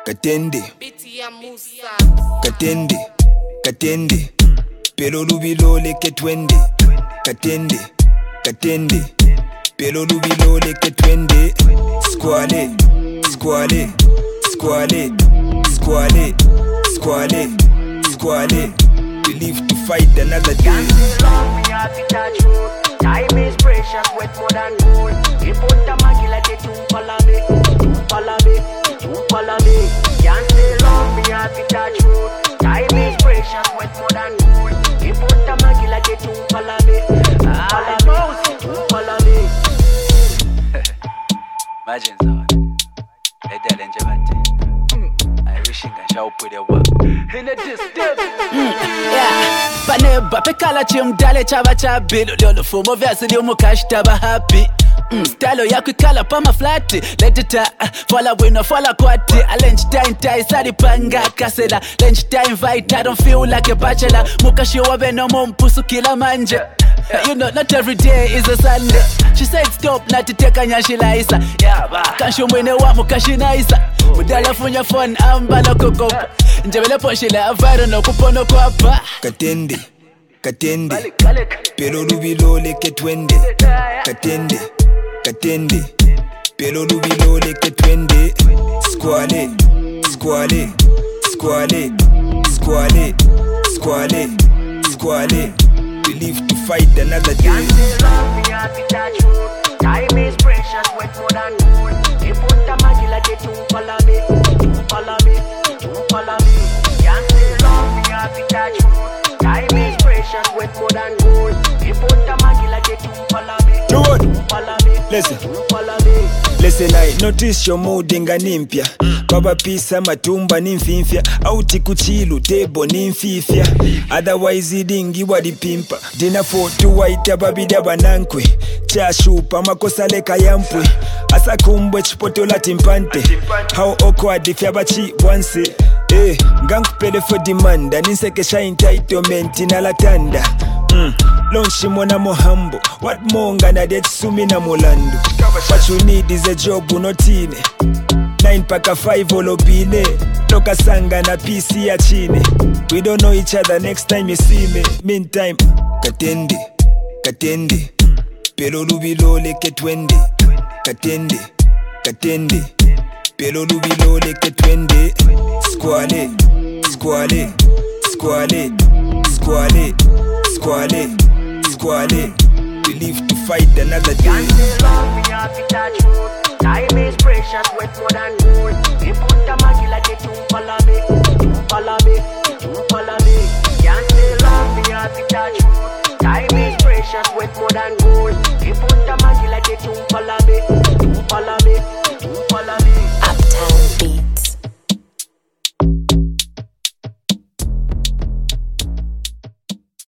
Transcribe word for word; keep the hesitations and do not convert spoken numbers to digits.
Katende, Katende, Katende, Pelo lubilo leke twende. Katende, Katende, Pelo lubilo leke twende. Squale, squale, squale, squale, squale, squale. We live to fight another day. Can't stay long, we have to touch road. Time is precious, wet more than gold. You put the maggie like it to follow me, to follow me, to follow me. Can't stay long, we have to touch road. Time is precious, wet more than gold. You put the maggie like it to follow me, to follow me, to follow me. Imagine that. Let that enjoy. I wish I could show put it work. In the distance. Yeah, Paneba pekala chimdale chava chabilo lolo fumo vyasi liumu kashtaba happy. Mm, style yako ikala pama flati. Let it uh, Fala wino fala kwati. A lunch time tie sari panga kasela. Lunch time fight, I don't feel like a bachelor. Mukashi wabe no mumpusu kila manje. You know, not every day is a Sunday. She said stop, not to take a nyashila isa. Kanshu mwene wa mukashi na isa. Mudala funya phone amba no koko. Njabele poshile avaro no kupono kwa pa. Katende, Katende, Pelo lubilo leke twende. Katende, Katende, Pelo lubilo leke twende. Squale, squale, squale, squale, squale, squale. We live to fight another day. Can't stay long, we have to touch road. Time is precious, wet more than gold. You put the maggie like it to follow me, to follow me, to follow me. Can't stay long, we have to touch road. Time is precious, wet more than gold. You put the maggie like it to follow me, to follow me, Listen. to follow me. Listen, I notice your mood inga nimpya. Baba pisa matumba nimfimfya. Auti kuchilu tebo nimfifya. Otherwise idingi wadi pimpa. Dina for two white babida banankwe. Chashupa makosa leka yampwe. Asa kumbwe chipoto la timpante. How awkward if yabachi once. Eh, gank pede for demand. Nisekesha entitlement inalatanda. Mm. Launch mwana mohambo. What monga na det sumi na molando. What you need is a job unotine. Nine paka five olobine. Toka sanga na P C ya chine. We don't know each other next time you see me. Meantime, Katende, Katende, Pelo lubilo leke twende. Katende, Katende, Pelo lubilo leke twende. Squale, squale, squale, squale, squale, squale. We live to fight another day. Can't stay long, we have to touch road. Time is precious, wet more than gold. You put the maggie like it to follow me, to follow me, to follow me. Can't stay long, we have to touch road. Time is precious, wet more than gold.